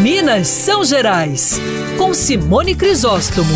Minas São Gerais, com Simone Crisóstomo.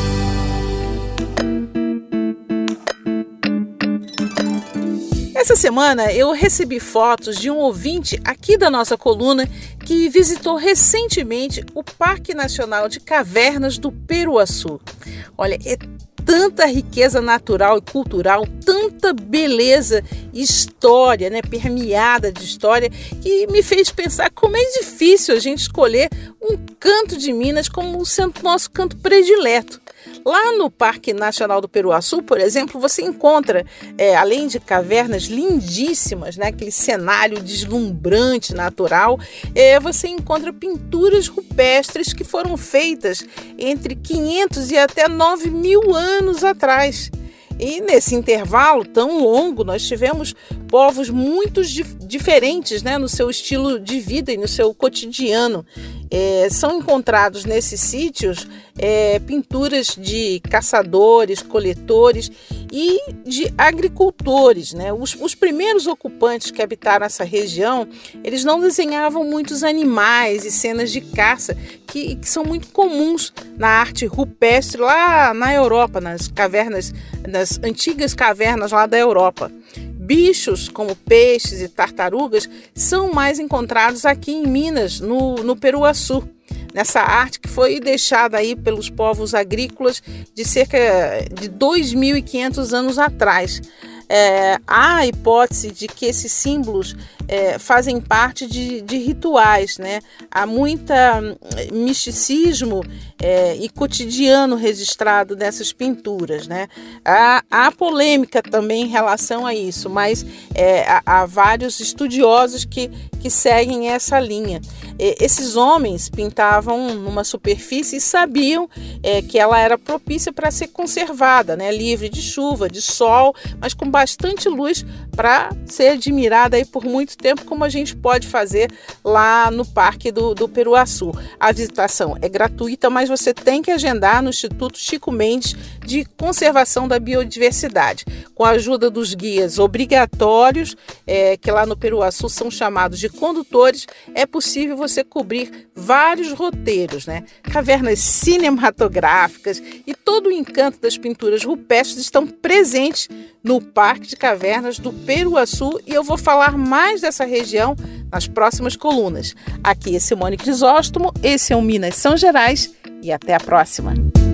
Essa semana eu recebi fotos de um ouvinte aqui da nossa coluna que visitou recentemente o Parque Nacional de Cavernas do Peruaçu. Olha, é tanta riqueza natural e cultural, tanta beleza e história, permeada de história, que me fez pensar como é difícil a gente escolher um canto de Minas como sendo nosso canto predileto. Lá no Parque Nacional do Peruaçu, por exemplo, você encontra, além de cavernas lindíssimas, aquele cenário deslumbrante natural, você encontra pinturas rupestres que foram feitas entre 500 e até 9.000 anos atrás. E nesse intervalo tão longo, nós tivemos povos muito diferentes, no seu estilo de vida e no seu cotidiano. São encontrados nesses sítios pinturas de caçadores, coletores e de agricultores. Os primeiros ocupantes que habitaram essa região, eles não desenhavam muitos animais e cenas de caça que são muito comuns na arte rupestre lá na Europa, nas antigas cavernas lá da Europa. Bichos como peixes e tartarugas são mais encontrados aqui em Minas, no Peruaçu, nessa arte que foi deixada aí pelos povos agrícolas de cerca de 2.500 anos atrás. Há a hipótese de que esses símbolos fazem parte de rituais, Há muito misticismo e cotidiano registrado nessas pinturas, Há polêmica também em relação a isso, mas há vários estudiosos que seguem essa linha. Esses homens pintavam numa superfície e sabiam que ela era propícia para ser conservada, livre de chuva, de sol, mas com bastante luz para ser admirada aí por muito tempo, como a gente pode fazer lá no Parque do Peruaçu. A visitação é gratuita, mas você tem que agendar no Instituto Chico Mendes de Conservação da Biodiversidade, com a ajuda dos guias obrigatórios, que lá no Peruaçu são chamados de condutores. É possível você cobrir vários roteiros, Cavernas cinematográficas e todo o encanto das pinturas rupestres estão presentes no Parque de Cavernas do Peruaçu, e eu vou falar mais dessa região nas próximas colunas. Aqui é Simone Crisóstomo, esse é o Minas São Gerais, e até a próxima.